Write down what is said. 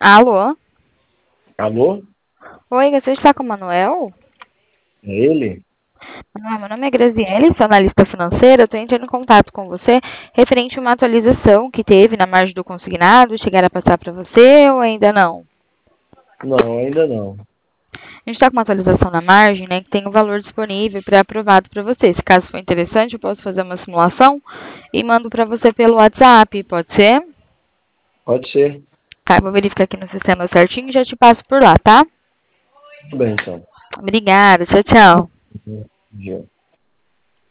Alô? Alô? Oi, você está com o Manuel? É ele? Manuel, meu nome é Graziele, sou analista financeira. Eu estou entrando em contato com você referente a uma atualização que teve na margem do consignado. Chegaram a passar para você ou ainda não? Não, ainda não. A gente está com uma atualização na margem, né, que tem o valor disponível pré-aprovado para você. Se caso for interessante, eu posso fazer uma simulação e mando para você pelo WhatsApp, pode ser? Pode ser. Tá, eu vou verificar aqui no sistema certinho e já te passo por lá, tá? Tudo bem, então. Obrigada, tchau, tchau. Uhum.